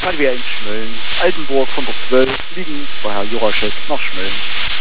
weil wir in Schmölln. Altenburg von der 12 liegen bei Herr Juraschek nach Schmölln.